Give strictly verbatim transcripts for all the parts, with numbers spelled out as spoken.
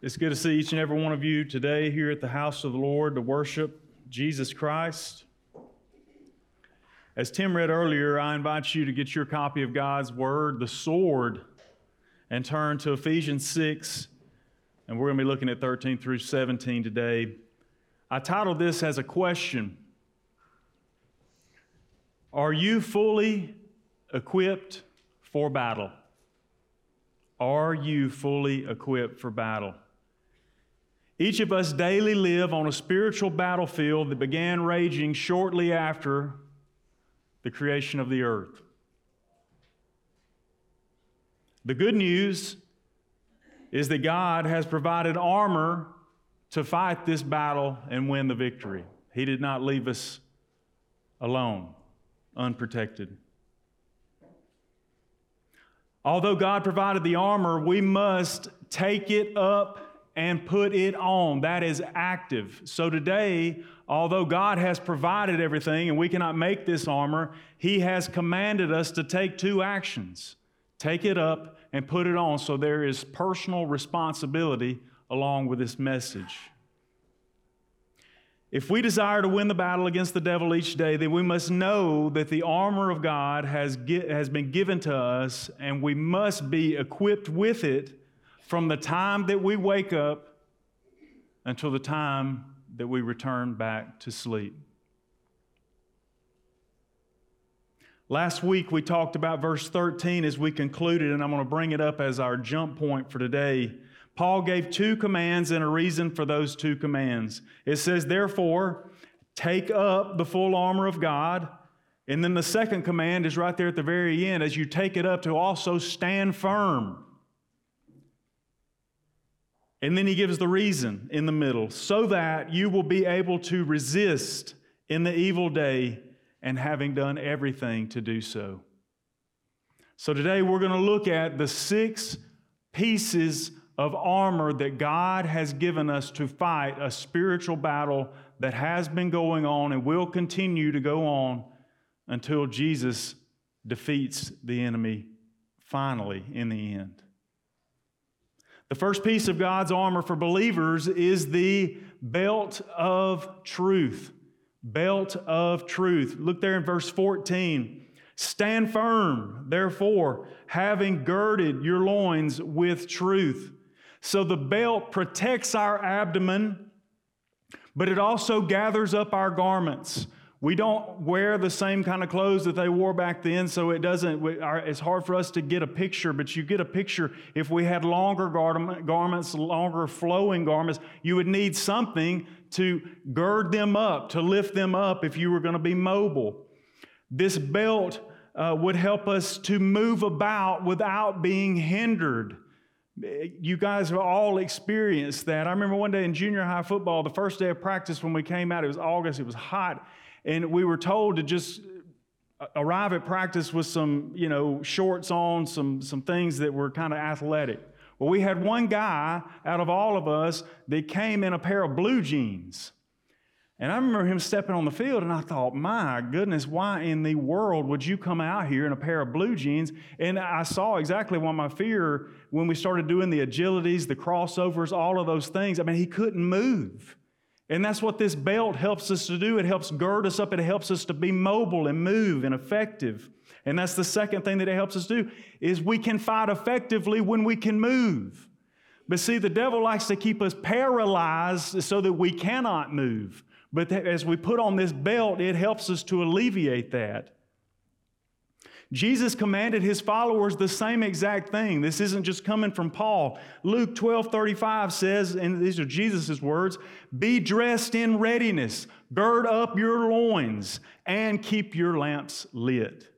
It's good to see each and every one of you today here at the house of the Lord to worship Jesus Christ. As Tim read earlier, I invite you to get your copy of God's Word, the sword, and turn to Ephesians six, and we're going to be looking at thirteen through seventeen today. I titled this as a question: Are you fully equipped for battle? Are you fully equipped for battle? Each of us daily live on a spiritual battlefield that began raging shortly after the creation of the earth. The good news is that God has provided armor to fight this battle and win the victory. He did not leave us alone, unprotected. Although God provided the armor, we must take it up and put it on. That is active. So today, although God has provided everything and we cannot make this armor, He has commanded us to take two actions: take it up and put it on. So there is personal responsibility along with this message. If we desire to win the battle against the devil each day, then we must know that the armor of God has, gi- has been given to us, and we must be equipped with it from the time that we wake up until the time that we return back to sleep. Last week we talked about verse thirteen as we concluded, and I'm going to bring it up as our jump point for today. Paul gave two commands and a reason for those two commands. It says, therefore, take up the full armor of God. And then the second command is right there at the very end, as you take it up, to also stand firm. And then he gives the reason in the middle, so that you will be able to resist in the evil day, and having done everything to do so. So today we're going to look at the six pieces of armor that God has given us to fight a spiritual battle that has been going on and will continue to go on until Jesus defeats the enemy finally in the end. The first piece of God's armor for believers is the belt of truth. Belt of truth. Look there in verse fourteen. Stand firm, therefore, having girded your loins with truth. So the belt protects our abdomen, but it also gathers up our garments. We don't wear the same kind of clothes that they wore back then, so it doesn't, it's hard for us to get a picture, but you get a picture. If we had longer garments, longer flowing garments, you would need something to gird them up, to lift them up if you were going to be mobile. This belt uh, would help us to move about without being hindered. You guys have all experienced that. I remember one day in junior high football, the first day of practice when we came out, it was August, it was hot, and we were told to just arrive at practice with some, you know, shorts on, some, some things that were kind of athletic. Well, we had one guy out of all of us that came in a pair of blue jeans. And I remember him stepping on the field, and I thought, my goodness, why in the world would you come out here in a pair of blue jeans? And I saw exactly what my fear, when we started doing the agilities, the crossovers, all of those things, I mean, he couldn't move. And that's what this belt helps us to do. It helps gird us up. It helps us to be mobile and move and effective. And that's the second thing that it helps us do, is we can fight effectively when we can move. But see, the devil likes to keep us paralyzed so that we cannot move. But as we put on this belt, it helps us to alleviate that. Jesus commanded His followers the same exact thing. This isn't just coming from Paul. Luke twelve thirty-five says, and these are Jesus' words, be dressed in readiness, gird up your loins, and keep your lamps lit.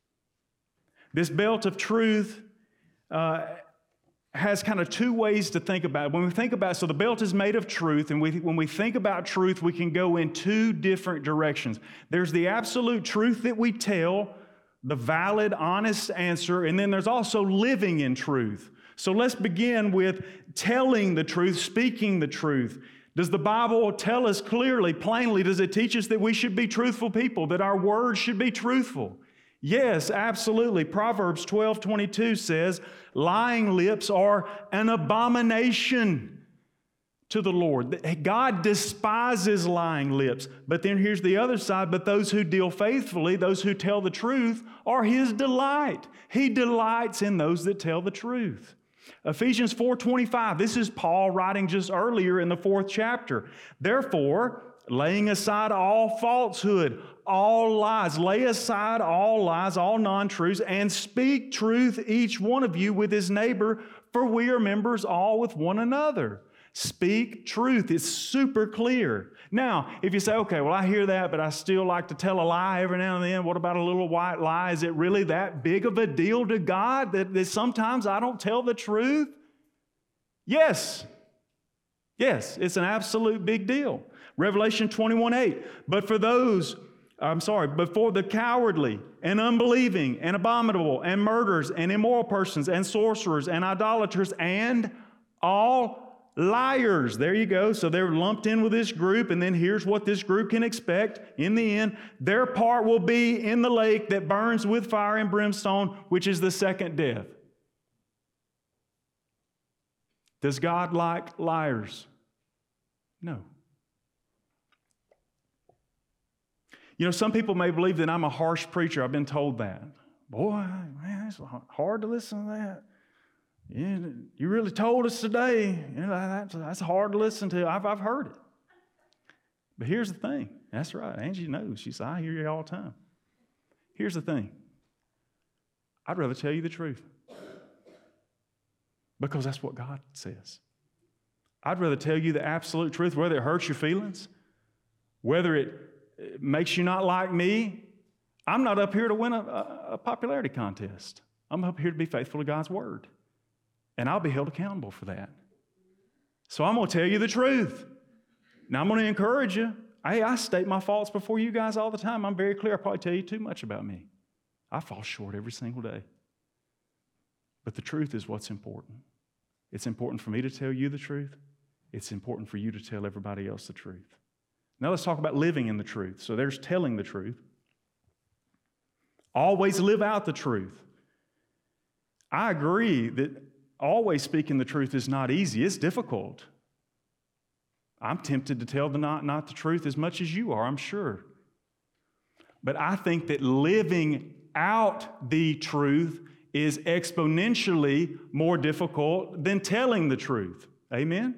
This belt of truth uh, has kind of two ways to think about it. When we think about, so the belt is made of truth, and we, when we think about truth, we can go in two different directions. There's the absolute truth that we tell, the valid, honest answer, and then there's also living in truth. So let's begin with telling the truth, speaking the truth. Does the Bible tell us clearly, plainly, does it teach us that we should be truthful people, that our words should be truthful? Yes, absolutely. Proverbs twelve twenty-two says, lying lips are an abomination to the Lord. God despises lying lips. But then here's the other side. But those who deal faithfully, those who tell the truth, are His delight. He delights in those that tell the truth. Ephesians four twenty-five, this is Paul writing just earlier in the fourth chapter. Therefore, laying aside all falsehood, all lies, lay aside all lies, all non-truths, and speak truth, each one of you with his neighbor, for we are members all with one another. Speak truth. It's super clear. Now, if you say, okay, well, I hear that, but I still like to tell a lie every now and then. What about a little white lie? Is it really that big of a deal to God that, that sometimes I don't tell the truth? Yes. Yes, it's an absolute big deal. Revelation twenty-one eight. But for those, I'm sorry, but for the cowardly and unbelieving and abominable and murderers and immoral persons and sorcerers and idolaters and all liars. There you go. So they're lumped in with this group, and then here's what this group can expect in the end. Their part will be in the lake that burns with fire and brimstone, which is the second death. Does God like liars? No. You know, some people may believe that I'm a harsh preacher. I've been told that. Boy, man, it's hard to listen to that. Yeah, you really told us today. You know, that's, that's hard to listen to. I've, I've heard it. But here's the thing. That's right. Angie knows. She said, I hear you all the time. Here's the thing. I'd rather tell you the truth. Because that's what God says. I'd rather tell you the absolute truth, whether it hurts your feelings, whether it makes you not like me. I'm not up here to win a, a, a popularity contest. I'm up here to be faithful to God's word. And I'll be held accountable for that. So I'm going to tell you the truth. Now, I'm going to encourage you. Hey, I state my faults before you guys all the time. I'm very clear. I probably tell you too much about me. I fall short every single day. But the truth is what's important. It's important for me to tell you the truth. It's important for you to tell everybody else the truth. Now let's talk about living in the truth. So there's telling the truth. Always live out the truth. I agree that always speaking the truth is not easy. It's difficult. I'm tempted to tell the not, not the truth as much as you are, I'm sure. But I think that living out the truth is exponentially more difficult than telling the truth. Amen?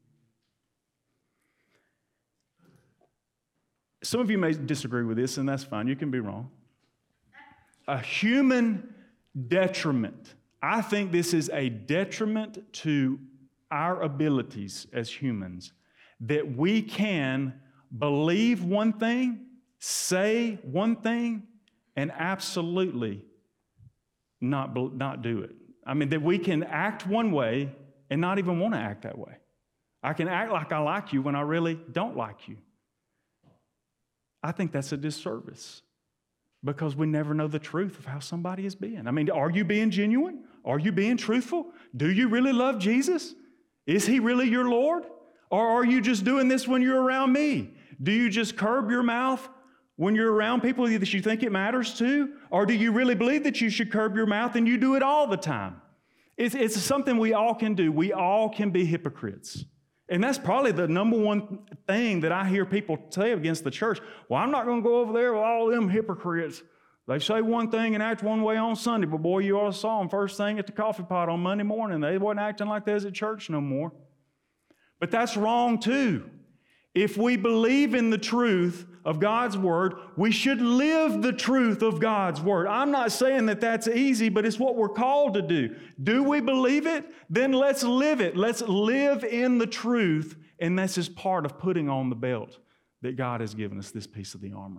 Some of you may disagree with this, and that's fine. You can be wrong. A human detriment. I think this is a detriment to our abilities as humans, that we can believe one thing, say one thing, and absolutely not, not do it. I mean, that we can act one way and not even want to act that way. I can act like I like you when I really don't like you. I think that's a disservice because we never know the truth of how somebody is being. I mean, are you being genuine? Are you being truthful? Do you really love Jesus? Is He really your Lord? Or are you just doing this when you're around me? Do you just curb your mouth when you're around people that you think it matters to? Or do you really believe that you should curb your mouth and you do it all the time? It's, it's something we all can do. We all can be hypocrites. And that's probably the number one thing that I hear people say against the church. Well, I'm not going to go over there with all them hypocrites. They say one thing and act one way on Sunday, but boy, you ought to saw them first thing at the coffee pot on Monday morning. They wasn't acting like they was at church no more. But that's wrong too. If we believe in the truth of God's Word, we should live the truth of God's Word. I'm not saying that that's easy, but it's what we're called to do. Do we believe it? Then let's live it. Let's live in the truth, and this is part of putting on the belt that God has given us, this piece of the armor.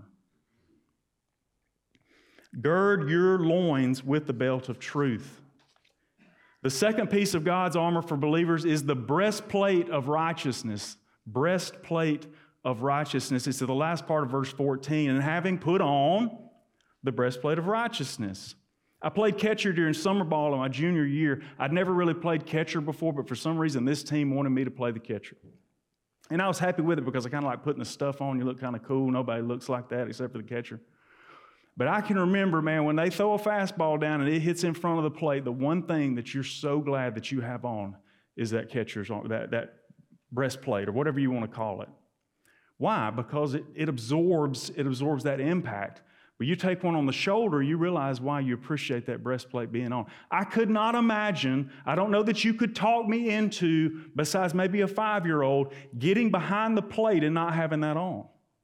Gird your loins with the belt of truth. The second piece of God's armor for believers is the breastplate of righteousness. Breastplate of righteousness. It's the last part of verse fourteen. And having put on the breastplate of righteousness. I played catcher during summer ball in my junior year. I'd never really played catcher before, but for some reason this team wanted me to play the catcher. And I was happy with it because I kind of like putting the stuff on. You look kind of cool. Nobody looks like that except for the catcher. But I can remember, man, when they throw a fastball down and it hits in front of the plate, the one thing that you're so glad that you have on is that catcher's on, that, that breastplate or whatever you want to call it. Why? Because it, it absorbs it absorbs that impact. When you take one on the shoulder, you realize why you appreciate that breastplate being on. I could not imagine, I don't know that you could talk me into, besides maybe a five-year-old, getting behind the plate and not having that on.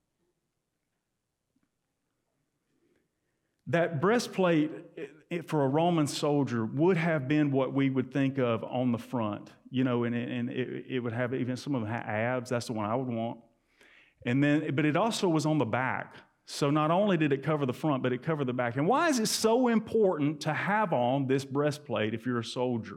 That breastplate it, it, for a Roman soldier would have been what we would think of on the front, you know, and, and it, it would have even some of them had abs. That's the one I would want. And then, but it also was on the back. So not only did it cover the front, but it covered the back. And why is it so important to have on this breastplate if you're a soldier?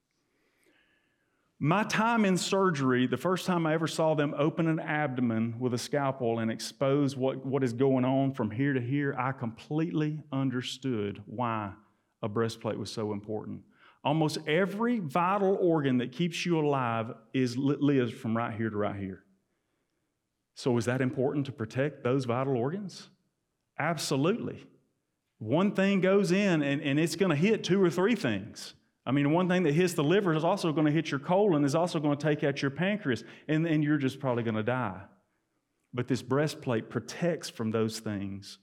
My time in surgery, the first time I ever saw them open an abdomen with a scalpel and expose what, what is going on from here to here, I completely understood why a breastplate was so important. Almost every vital organ that keeps you alive is lives from right here to right here. So is that important to protect those vital organs? Absolutely. One thing goes in and, and it's going to hit two or three things. I mean, one thing that hits the liver is also going to hit your colon, is also going to take out your pancreas, and, and you're just probably going to die. But this breastplate protects from those things.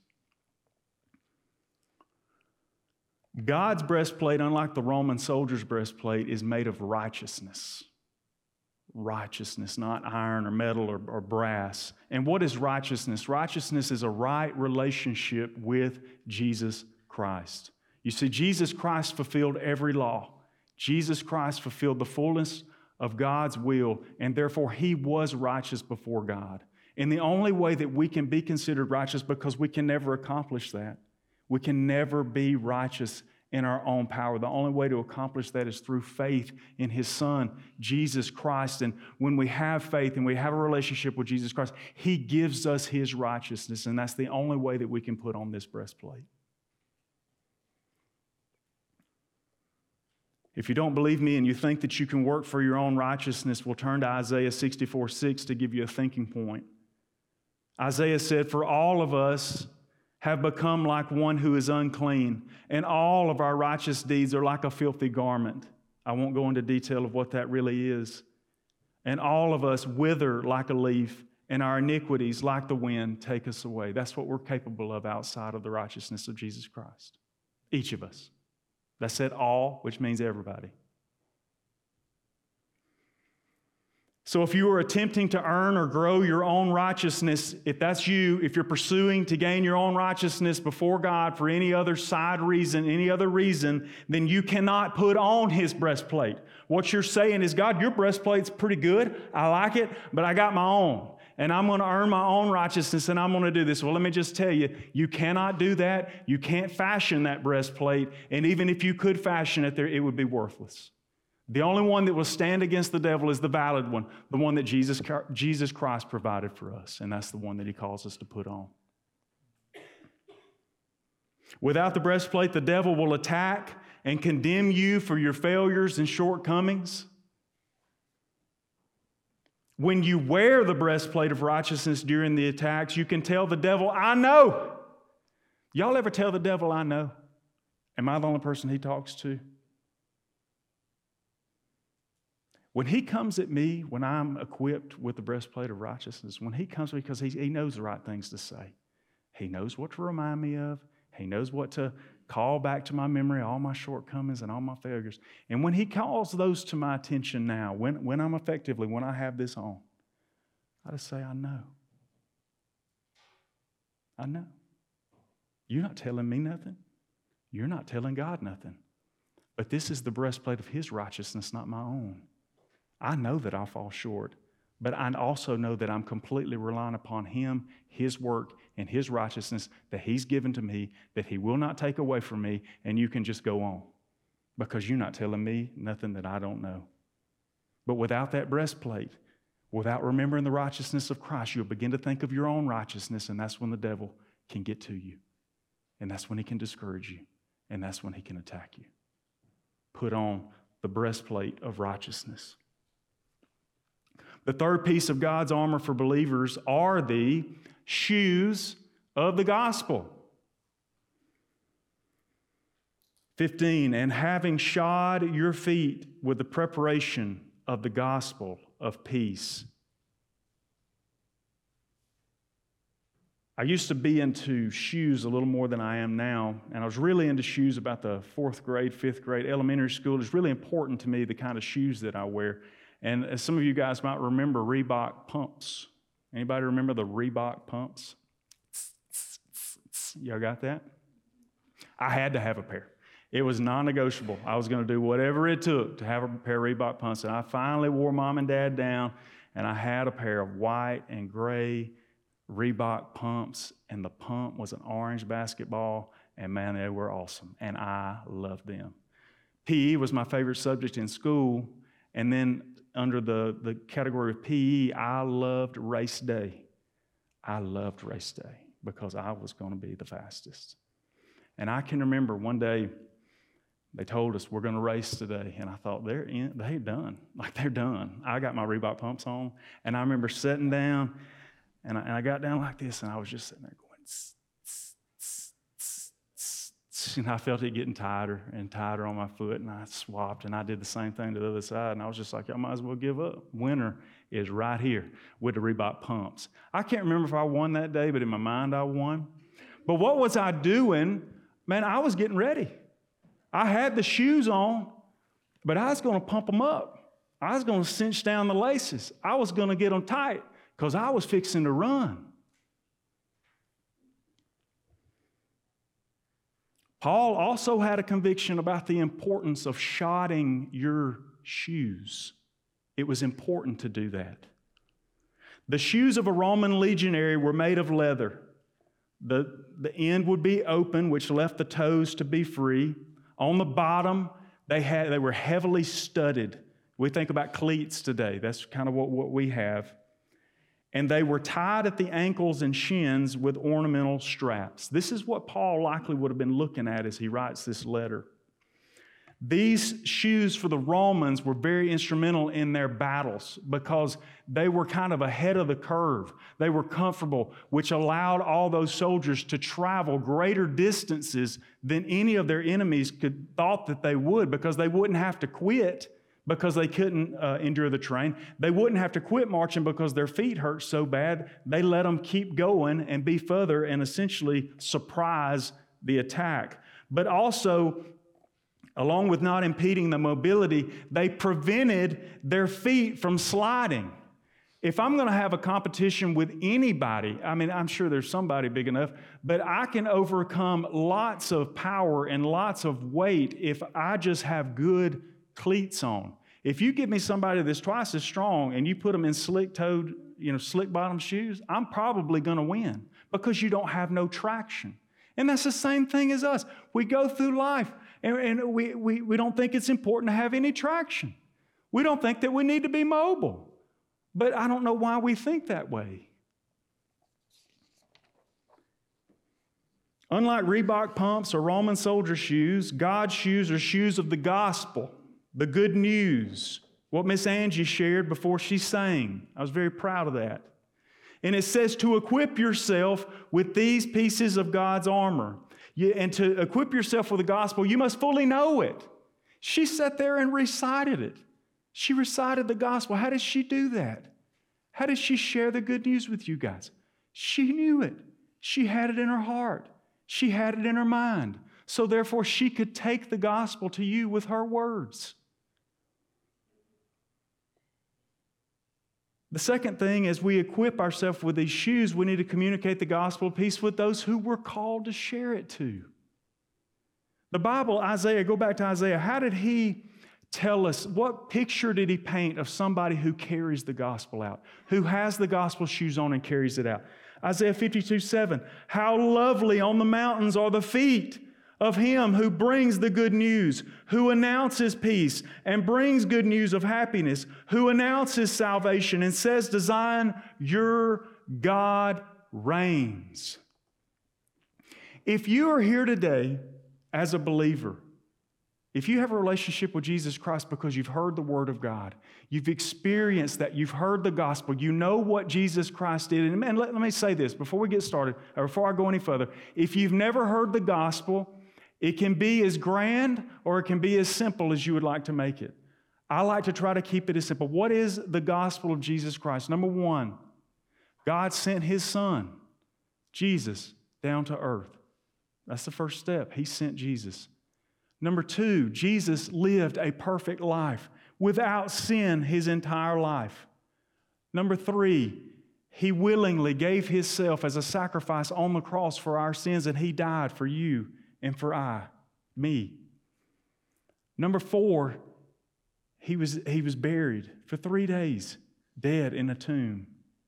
God's breastplate, unlike the Roman soldier's breastplate, is made of righteousness. Righteousness, not iron or metal or, or brass. And what is righteousness? Righteousness is a right relationship with Jesus Christ. You see, Jesus Christ fulfilled every law. Jesus Christ fulfilled the fullness of God's will, and therefore He was righteous before God. And the only way that we can be considered righteous, because we can never accomplish that. We can never be righteous in our own power. The only way to accomplish that is through faith in His Son, Jesus Christ. And when we have faith and we have a relationship with Jesus Christ, He gives us His righteousness, and that's the only way that we can put on this breastplate. If you don't believe me and you think that you can work for your own righteousness, we'll turn to Isaiah sixty-four six to give you a thinking point. Isaiah said, "For all of us have become like one who is unclean, and all of our righteous deeds are like a filthy garment." I won't go into detail of what that really is. "And all of us wither like a leaf, and our iniquities, like the wind, take us away." That's what we're capable of outside of the righteousness of Jesus Christ. Each of us. That said all, which means everybody. So if you are attempting to earn or grow your own righteousness, if that's you, if you're pursuing to gain your own righteousness before God for any other side reason, any other reason, then you cannot put on His breastplate. What you're saying is, God, your breastplate's pretty good. I like it, but I got my own. And I'm going to earn my own righteousness, and I'm going to do this. Well, let me just tell you, you cannot do that. You can't fashion that breastplate. And even if you could fashion it there, it would be worthless. The only one that will stand against the devil is the valid one, the one that Jesus, Jesus Christ provided for us, and that's the one that He calls us to put on. Without the breastplate, the devil will attack and condemn you for your failures and shortcomings. When you wear the breastplate of righteousness during the attacks, you can tell the devil, "I know." Y'all ever tell the devil, "I know"? Am I the only person he talks to? When he comes at me, when I'm equipped with the breastplate of righteousness, when he comes because he, he knows the right things to say. He knows what to remind me of. He knows what to call back to my memory, all my shortcomings and all my failures. And when He calls those to my attention now, when, when I'm effectively, when I have this on, I just say, "I know. I know. You're not telling me nothing. You're not telling God nothing. But this is the breastplate of His righteousness, not my own. I know that I'll fall short, but I also know that I'm completely relying upon Him, His work, and His righteousness that He's given to me, that He will not take away from me, and you can just go on because you're not telling me nothing that I don't know." But without that breastplate, without remembering the righteousness of Christ, you'll begin to think of your own righteousness, and that's when the devil can get to you. And that's when he can discourage you, and that's when he can attack you. Put on the breastplate of righteousness. The third piece of God's armor for believers are the shoes of the gospel. fifteen, "And having shod your feet with the preparation of the gospel of peace. I used to be into shoes a little more than I am now, and I was really into shoes about the fourth grade, fifth grade, elementary school. It's really important to me, the kind of shoes that I wear. And as some of you guys might remember, Reebok pumps. Anybody remember the Reebok pumps? Y'all got that? I had to have a pair. It was non-negotiable. I was going to do whatever it took to have a pair of Reebok pumps. And I finally wore Mom and Dad down, and I had a pair of white and gray Reebok pumps, and the pump was an orange basketball, and man, they were awesome, and I loved them. P E was my favorite subject in school, and then under the, the category of P E, I loved race day. I loved race day because I was going to be the fastest. And I can remember one day they told us we're going to race today, and I thought they're in, they're done, like they're done. I got my Reebok pumps on, and I remember sitting down. And I, and I got down like this, and I was just sitting there going, tss, tss, tss, tss, tss, tss, and I felt it getting tighter and tighter on my foot, and I swapped, and I did the same thing to the other side, and I was just like, I might as well give up. Winter is right here with the Reebok pumps. I can't remember if I won that day, but in my mind I won. But what was I doing? Man, I was getting ready. I had the shoes on, but I was going to pump them up. I was going to cinch down the laces. I was going to get them tight. Because I was fixing to run. Paul also had a conviction about the importance of shodding your shoes. It was important to do that. The shoes of a Roman legionary were made of leather. The, the end would be open, which left the toes to be free. On the bottom, they, had, they were heavily studded. We think about cleats today. That's kind of what, what we have. And they were tied at the ankles and shins with ornamental straps. This is what Paul likely would have been looking at as he writes this letter. These shoes for the Romans were very instrumental in their battles because they were kind of ahead of the curve. They were comfortable, which allowed all those soldiers to travel greater distances than any of their enemies could thought that they would, because they wouldn't have to quit because they couldn't uh, endure the terrain. They wouldn't have to quit marching because their feet hurt so bad. They let them keep going and be further and essentially surprise the attack. But also, along with not impeding the mobility, they prevented their feet from sliding. If I'm going to have a competition with anybody, I mean, I'm sure there's somebody big enough, but I can overcome lots of power and lots of weight if I just have good cleats on. If you give me somebody that's twice as strong and you put them in slick-toed, you know, slick-bottom shoes, I'm probably going to win because you don't have no traction. And that's the same thing as us. We go through life and, and we, we, we don't think it's important to have any traction. We don't think that we need to be mobile. But I don't know why we think that way. Unlike Reebok pumps or Roman soldier shoes, God's shoes are shoes of the gospel. The good news, what Miss Angie shared before she sang. I was very proud of that. And it says to equip yourself with these pieces of God's armor. You, and to equip yourself with the gospel, you must fully know it. She sat there and recited it. She recited the gospel. How did she do that? How did she share the good news with you guys? She knew it. She had it in her heart. She had it in her mind. So therefore, she could take the gospel to you with her words. The second thing, as we equip ourselves with these shoes, we need to communicate the gospel of peace with those who we're called to share it to. The Bible, Isaiah, go back to Isaiah. How did he tell us, what picture did he paint of somebody who carries the gospel out, who has the gospel shoes on and carries it out? Isaiah fifty-two seven, how lovely on the mountains are the feet of him who brings the good news, who announces peace and brings good news of happiness, who announces salvation and says to Zion, your God reigns. If you are here today as a believer, if you have a relationship with Jesus Christ because you've heard the Word of God, you've experienced that, you've heard the gospel, you know what Jesus Christ did. And man, let, let me say this before we get started, or before I go any further. If you've never heard the gospel, it can be as grand or it can be as simple as you would like to make it. I like to try to keep it as simple. What is the gospel of Jesus Christ? Number one, God sent His Son, Jesus, down to earth. That's the first step. He sent Jesus. Number two, Jesus lived a perfect life without sin His entire life. Number three, He willingly gave Himself as a sacrifice on the cross for our sins, and He died for you and for I, me. Number four, He was, he was buried for three days, dead in a tomb.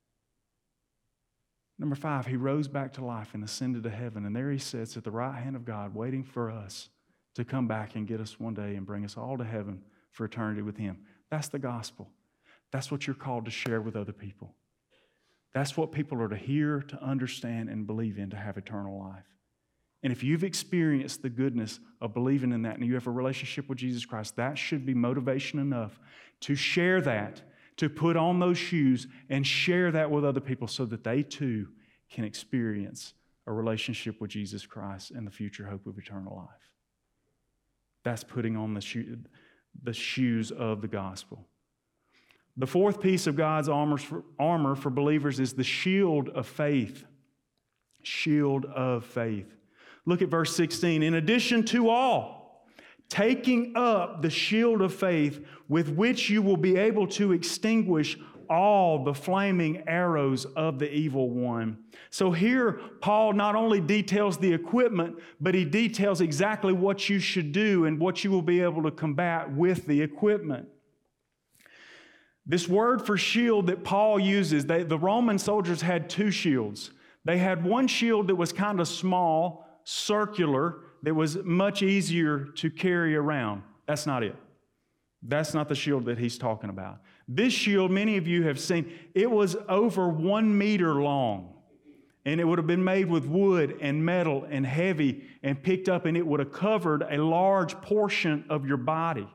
Number five, He rose back to life and ascended to heaven, and there He sits at the right hand of God, waiting for us to come back and get us one day and bring us all to heaven for eternity with Him. That's the gospel. That's what you're called to share with other people. That's what people are to hear, to understand, and believe in to have eternal life. And if you've experienced the goodness of believing in that and you have a relationship with Jesus Christ, that should be motivation enough to share that, to put on those shoes and share that with other people so that they too can experience a relationship with Jesus Christ and the future hope of eternal life. That's putting on the, shoe, the shoes of the gospel. The fourth piece of God's armor for, armor for believers is the shield of faith. Shield of faith. Look at verse sixteen. In addition to all, taking up the shield of faith with which you will be able to extinguish all the flaming arrows of the evil one. So here, Paul not only details the equipment, but he details exactly what you should do and what you will be able to combat with the equipment. This word for shield that Paul uses, they, the Roman soldiers had two shields. They had one shield that was kind of small, circular, that was much easier to carry around. That's not it. That's not the shield that he's talking about. This shield, many of you have seen, it was over one meter long. And it would have been made with wood and metal and heavy and picked up, and it would have covered a large portion of your body.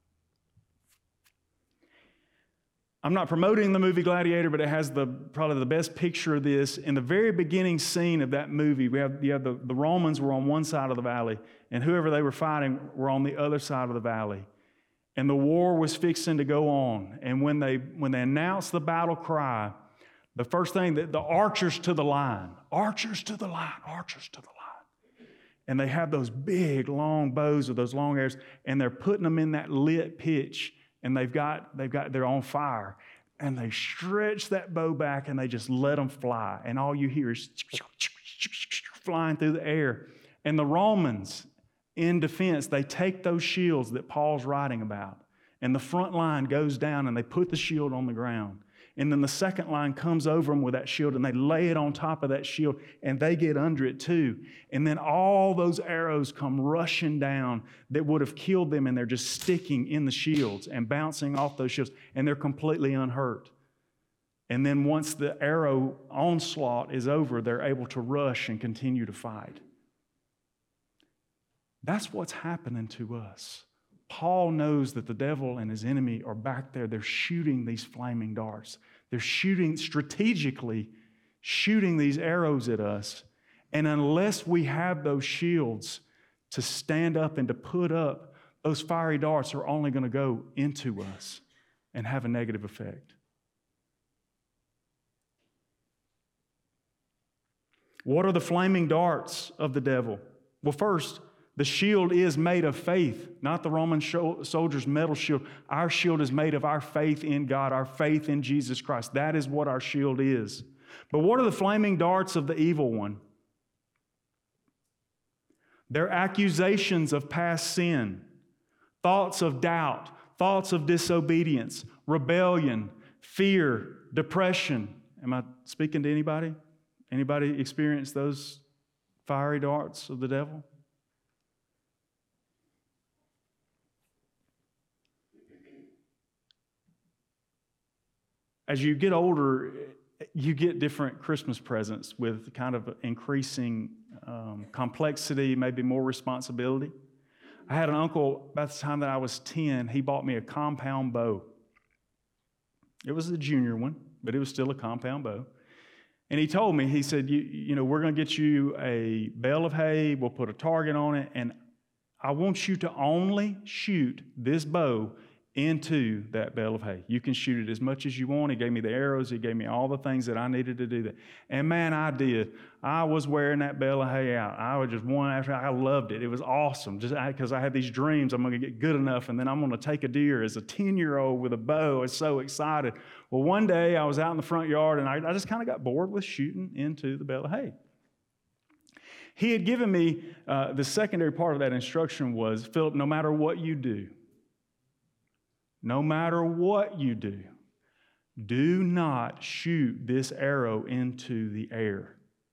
I'm not promoting the movie Gladiator, but it has the probably the best picture of this. In the very beginning scene of that movie, we have, you have the, the Romans were on one side of the valley, and whoever they were fighting were on the other side of the valley. And the war was fixing to go on. And when they when they announced the battle cry, the first thing, that the archers to the line, archers to the line, archers to the line. And they have those big, long bows with those long arrows, and they're putting them in that lit pitch. And they've got, they've got, they're on fire. And they stretch that bow back and they just let them fly. And all you hear is flying through the air. And the Romans, in defense, they take those shields that Paul's writing about. And the front line goes down and they put the shield on the ground. And then the second line comes over them with that shield and they lay it on top of that shield and they get under it too. And then all those arrows come rushing down that would have killed them, and they're just sticking in the shields and bouncing off those shields, and they're completely unhurt. And then once the arrow onslaught is over, they're able to rush and continue to fight. That's what's happening to us. Paul knows that the devil and his enemy are back there. They're shooting these flaming darts. They're shooting strategically, shooting these arrows at us. And unless we have those shields to stand up and to put up, those fiery darts are only going to go into us and have a negative effect. What are the flaming darts of the devil? Well, first, the shield is made of faith, not the Roman soldier's metal shield. Our shield is made of our faith in God, our faith in Jesus Christ. That is what our shield is. But what are the flaming darts of the evil one? They're accusations of past sin, thoughts of doubt, thoughts of disobedience, rebellion, fear, depression. Am I speaking to anybody? Anybody experience those fiery darts of the devil? As you get older, you get different Christmas presents with kind of increasing um, complexity, maybe more responsibility. I had an uncle, about the time that I was ten, he bought me a compound bow. It was a junior one, but it was still a compound bow. And he told me, he said, you, you know, we're going to get you a bale of hay, we'll put a target on it, and I want you to only shoot this bow into that bale of hay. You can shoot it as much as you want. He gave me the arrows. He gave me all the things that I needed to do that. And man, I did. I was wearing that bale of hay out. I was just one after, I loved it. It was awesome just because I, I had these dreams. I'm going to get good enough, and then I'm going to take a deer as a ten-year-old with a bow. I was so excited. Well, one day I was out in the front yard, and I, I just kind of got bored with shooting into the bale of hay. He had given me, uh, the secondary part of that instruction was, Philip, no matter what you do, no matter what you do, do not shoot this arrow into the air.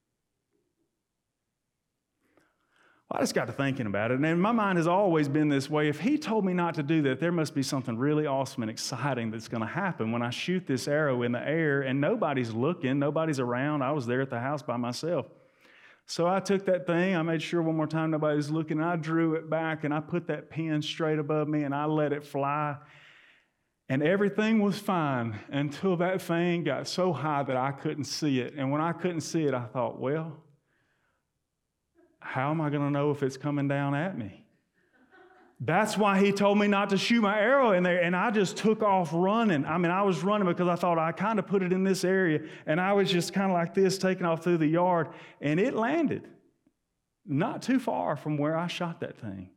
Well, I just got to thinking about it, and my mind has always been this way. If he told me not to do that, there must be something really awesome and exciting that's going to happen when I shoot this arrow in the air, and nobody's looking, nobody's around. I was there at the house by myself. So I took that thing, I made sure one more time nobody's looking, and I drew it back, and I put that pin straight above me, and I let it fly. And everything was fine until that thing got so high that I couldn't see it. And when I couldn't see it, I thought, well, how am I going to know if it's coming down at me? That's why he told me not to shoot my arrow in there. And I just took off running. I mean, I was running because I thought I kind of put it in this area. And I was just kind of like this, taking off through the yard. And it landed not too far from where I shot that thing.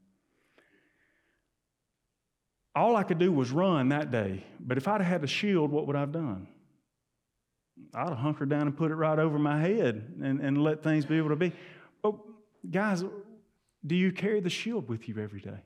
All I could do was run that day. But if I'd have had a shield, what would I have done? I'd have hunkered down and put it right over my head and, and let things be able to be. But guys, do you carry the shield with you every day?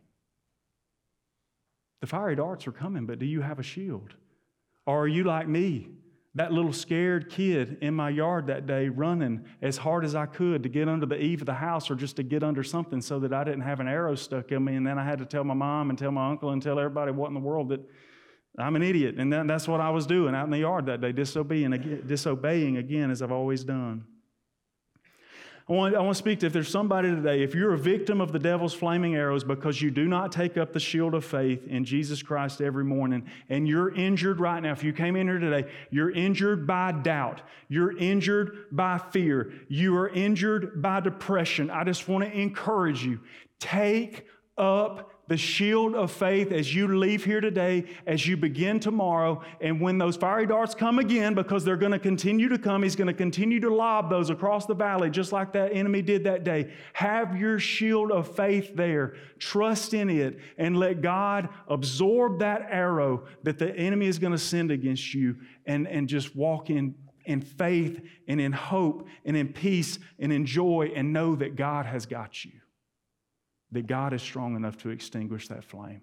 The fiery darts are coming, but do you have a shield? Or are you like me, that little scared kid in my yard that day running as hard as I could to get under the eave of the house or just to get under something so that I didn't have an arrow stuck in me, and then I had to tell my mom and tell my uncle and tell everybody what in the world that I'm an idiot. And then that's what I was doing out in the yard that day, disobeying again, disobeying again as I've always done. I want, I want to speak to, if there's somebody today, if you're a victim of the devil's flaming arrows because you do not take up the shield of faith in Jesus Christ every morning, and you're injured right now, if you came in here today, you're injured by doubt, you're injured by fear, you are injured by depression, I just want to encourage you, take up the shield of faith as you leave here today, as you begin tomorrow, and when those fiery darts come again, because they're going to continue to come, he's going to continue to lob those across the valley, just like that enemy did that day. Have your shield of faith there. Trust in it, and let God absorb that arrow that the enemy is going to send against you, and, and just walk in, in faith and in hope and in peace and in joy, and know that God has got you, that God is strong enough to extinguish that flame.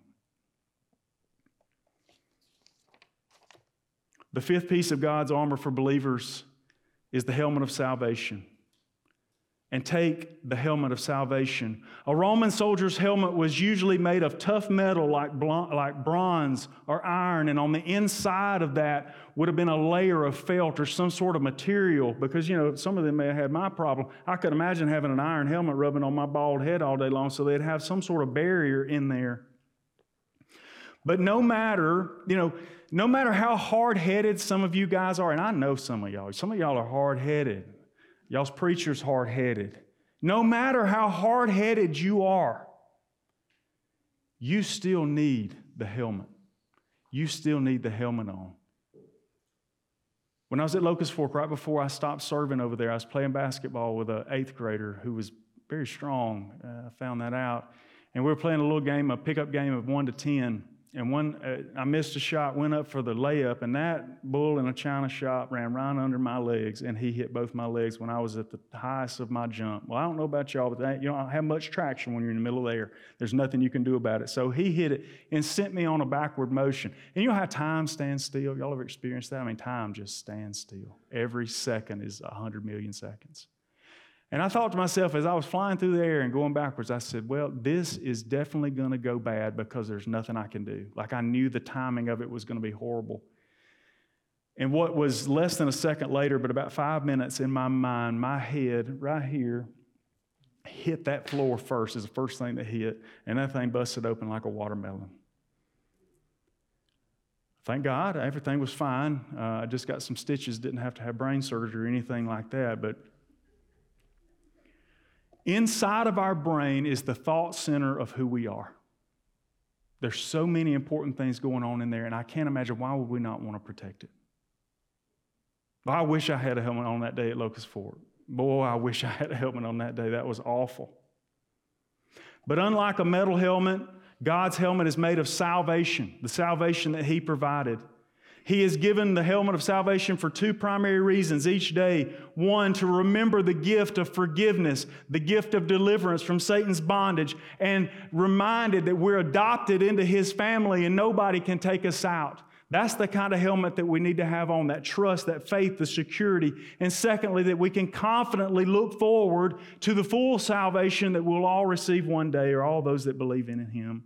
The fifth piece of God's armor for believers is the helmet of salvation. And take the helmet of salvation. A Roman soldier's helmet was usually made of tough metal like like bronze or iron, and on the inside of that would have been a layer of felt or some sort of material, because, you know, some of them may have had my problem. I could imagine having an iron helmet rubbing on my bald head all day long, so they'd have some sort of barrier in there. But no matter, you know, no matter how hard-headed some of you guys are, and I know some of y'all, some of y'all are hard-headed. Y'all's preacher's hard-headed. No matter how hard-headed you are, you still need the helmet. You still need the helmet on. When I was at Locust Fork, right before I stopped serving over there, I was playing basketball with an eighth grader who was very strong. Uh, I found that out. And we were playing a little game, a pickup game of one to ten. And one, uh, I missed a shot, went up for the layup, and that bull in a china shop ran right under my legs, and he hit both my legs when I was at the highest of my jump. Well, I don't know about y'all, but that, you don't have much traction when you're in the middle of the air. There's nothing you can do about it. So he hit it and sent me on a backward motion. And you know how time stands still? Y'all ever experienced that? I mean, time just stands still. Every second is one hundred million seconds. And I thought to myself, as I was flying through the air and going backwards, I said, well, this is definitely going to go bad because there's nothing I can do. Like, I knew the timing of it was going to be horrible. And what was less than a second later, but about five minutes in my mind, my head right here hit that floor first, is the first thing that hit, and that thing busted open like a watermelon. Thank God, everything was fine. Uh, I just got some stitches, didn't have to have brain surgery or anything like that, but inside of our brain is the thought center of who we are. There's so many important things going on in there, and I can't imagine why would we not want to protect it. Well, I wish I had a helmet on that day at Locust Fork. Boy, I wish I had a helmet on that day. That was awful. But unlike a metal helmet, God's helmet is made of salvation, the salvation that He provided. He has given the helmet of salvation for two primary reasons each day. One, to remember the gift of forgiveness, the gift of deliverance from Satan's bondage, and reminded that we're adopted into His family and nobody can take us out. That's the kind of helmet that we need to have on, that trust, that faith, the security. And secondly, that we can confidently look forward to the full salvation that we'll all receive one day, or all those that believe in Him.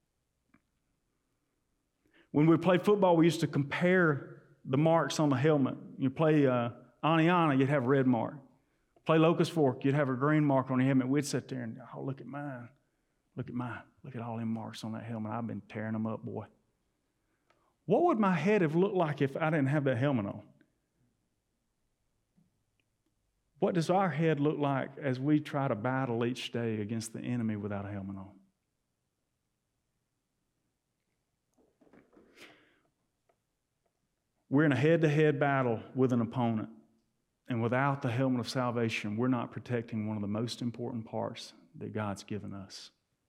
When we played football, we used to compare the marks on the helmet. You play uh, Aniana, you'd have a red mark. Play Locust Fork, you'd have a green mark on your helmet. We'd sit there and, oh, look at mine. Look at mine. Look at all them marks on that helmet. I've been tearing them up, boy. What would my head have looked like if I didn't have that helmet on? What does our head look like as we try to battle each day against the enemy without a helmet on? We're in a head-to-head battle with an opponent, and without the helmet of salvation, we're not protecting one of the most important parts that God's given us.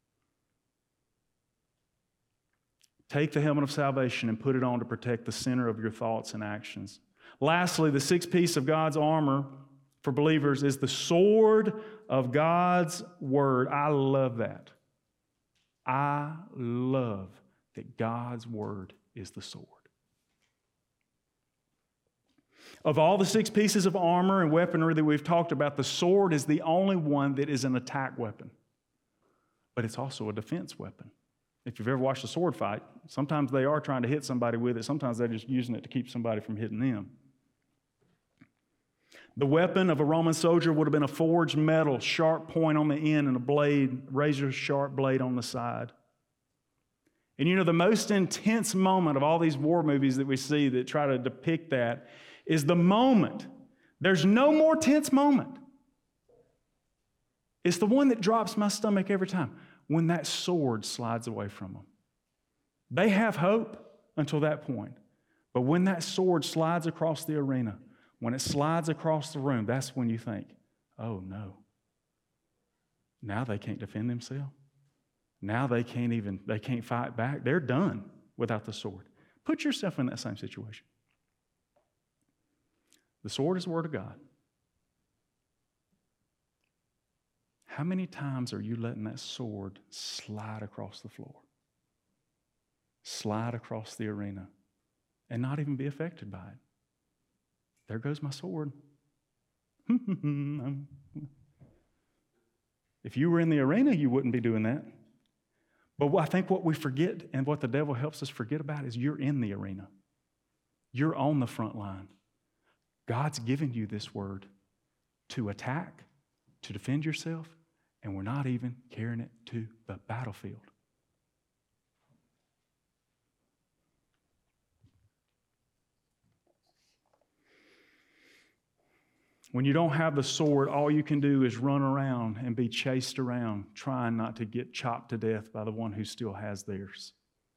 Take the helmet of salvation and put it on to protect the center of your thoughts and actions. Lastly, the sixth piece of God's armor for believers is the sword of God's Word. I love that. I love that God's Word is the sword. Of all the six pieces of armor and weaponry that we've talked about, the sword is the only one that is an attack weapon. But it's also a defense weapon. If you've ever watched a sword fight, sometimes they are trying to hit somebody with it. Sometimes they're just using it to keep somebody from hitting them. The weapon of a Roman soldier would have been a forged metal, sharp point on the end and a blade, razor-sharp blade on the side. And you know, the most intense moment of all these war movies that we see that try to depict that is the moment. There's no more tense moment. It's the one that drops my stomach every time, when that sword slides away from them. They have hope until that point. But when that sword slides across the arena, when it slides across the room, that's when you think, oh no. Now they can't defend themselves. Now they can't even, they can't fight back. They're done without the sword. Put yourself in that same situation. The sword is the Word of God. How many times are you letting that sword slide across the floor? Slide across the arena and not even be affected by it? There goes my sword. If you were in the arena, you wouldn't be doing that. But I think what we forget and what the devil helps us forget about is you're in the arena. You're on the front line. God's given you this word to attack, to defend yourself, and we're not even carrying it to the battlefield. When you don't have the sword, all you can do is run around and be chased around, trying not to get chopped to death by the one who still has theirs.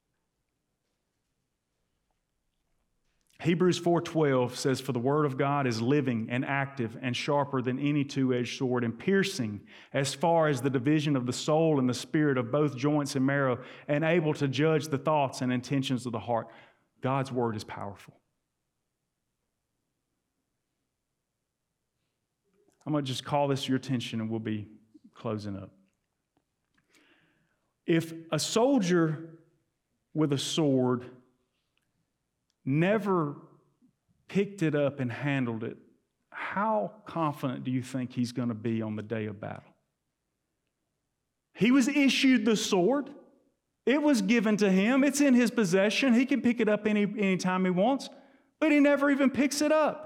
Hebrews four twelve says, "For the word of God is living and active and sharper than any two-edged sword, and piercing as far as the division of the soul and the spirit, of both joints and marrow, and able to judge the thoughts and intentions of the heart." God's word is powerful. I'm going to just call this to your attention and we'll be closing up. If a soldier with a sword never picked it up and handled it, how confident do you think he's going to be on the day of battle? He was issued the sword. It was given to him. It's in his possession. He can pick it up any anytime he wants, but he never even picks it up.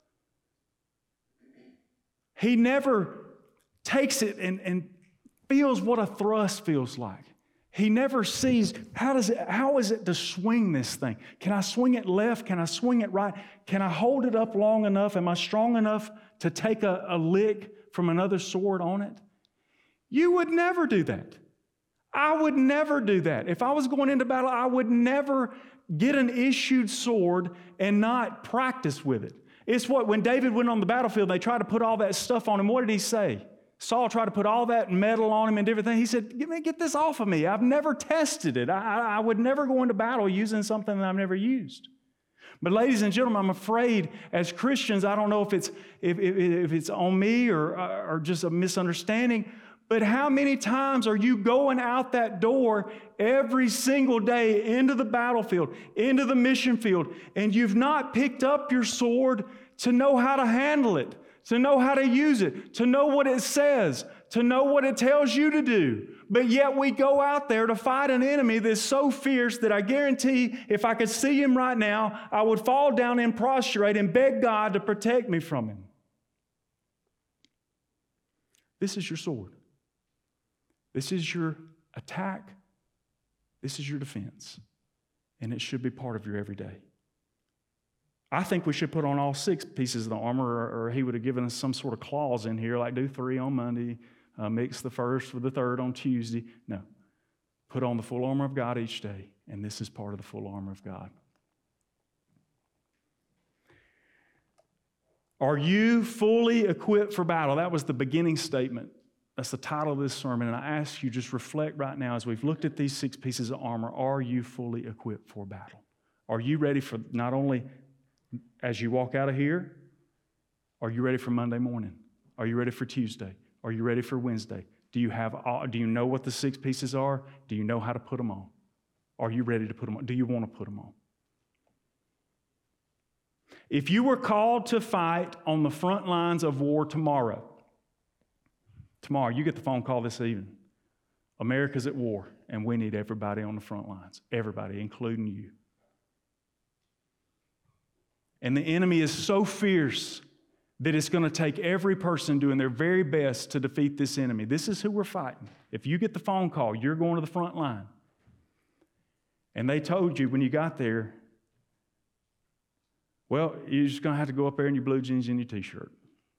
He never takes it and, and feels what a thrust feels like. He never sees, how does it, how is it to swing this thing? Can I swing it left? Can I swing it right? Can I hold it up long enough? Am I strong enough to take a, a lick from another sword on it? You would never do that. I would never do that. If I was going into battle, I would never get an issued sword and not practice with it. It's what, when David went on the battlefield, they tried to put all that stuff on him. What did he say? Saul tried to put all that metal on him and different things. He said, get, me, get this off of me. I've never tested it. I, I would never go into battle using something that I've never used. But ladies and gentlemen, I'm afraid as Christians, I don't know if it's, if, if, if it's on me or, or just a misunderstanding, but how many times are you going out that door every single day into the battlefield, into the mission field, and you've not picked up your sword to know how to handle it, to know how to use it, to know what it says, to know what it tells you to do. But yet we go out there to fight an enemy that's so fierce that I guarantee if I could see him right now, I would fall down and prostrate and beg God to protect me from him. This is your sword. This is your attack. This is your defense. And it should be part of your everyday. I think we should put on all six pieces of the armor, or, or he would have given us some sort of clause in here, like do three on Monday, uh, mix the first with the third on Tuesday. No. Put on the full armor of God each day, and this is part of the full armor of God. Are you fully equipped for battle? That was the beginning statement. That's the title of this sermon, and I ask you just reflect right now as we've looked at these six pieces of armor, are you fully equipped for battle? Are you ready for not only as you walk out of here, are you ready for Monday morning? Are you ready for Tuesday? Are you ready for Wednesday? Do you have all, do you know what the six pieces are? Do you know how to put them on? Are you ready to put them on? Do you want to put them on? If you were called to fight on the front lines of war tomorrow, tomorrow, you get the phone call this evening. America's at war, and we need everybody on the front lines. Everybody, including you. And the enemy is so fierce that it's going to take every person doing their very best to defeat this enemy. This is who we're fighting. If you get the phone call, you're going to the front line. And they told you when you got there, well, you're just going to have to go up there in your blue jeans and your T-shirt.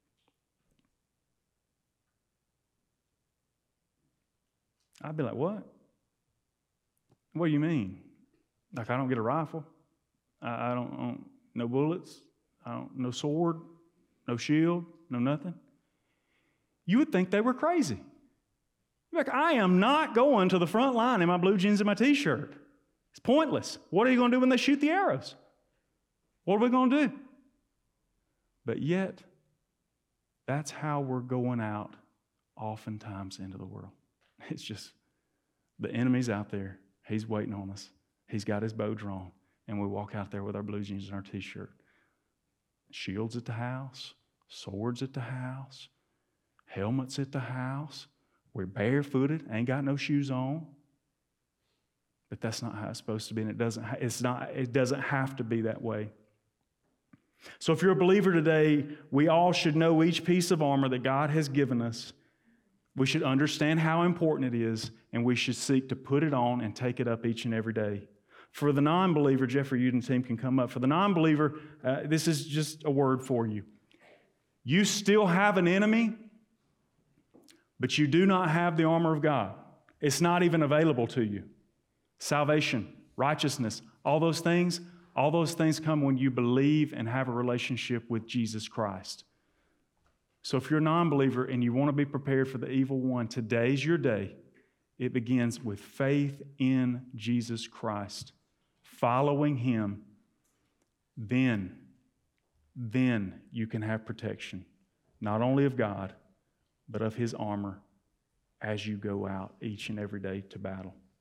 I'd be like, what? What do you mean? Like I don't get a rifle? I, I, don't, I don't, no bullets? I don't, no sword? No shield? No nothing? You would think they were crazy. You're like, I am not going to the front line in my blue jeans and my T-shirt. It's pointless. What are you going to do when they shoot the arrows? What are we going to do? But yet, that's how we're going out oftentimes into the world. It's just the enemy's out there. He's waiting on us. He's got his bow drawn. And we walk out there with our blue jeans and our T-shirt. Shields at the house. Swords at the house. Helmets at the house. We're barefooted. Ain't got no shoes on. But that's not how it's supposed to be. And it doesn't, it's not, it doesn't have to be that way. So if you're a believer today, we all should know each piece of armor that God has given us. We should understand how important it is, and we should seek to put it on and take it up each and every day. For the non-believer, Jeffrey Uden team can come up. For the non-believer, uh, this is just a word for you. You still have an enemy, but you do not have the armor of God. It's not even available to you. Salvation, righteousness, all those things, all those things come when you believe and have a relationship with Jesus Christ. So if you're a non-believer and you want to be prepared for the evil one, today's your day. It begins with faith in Jesus Christ, following him. Then, then you can have protection, not only of God, but of his armor as you go out each and every day to battle.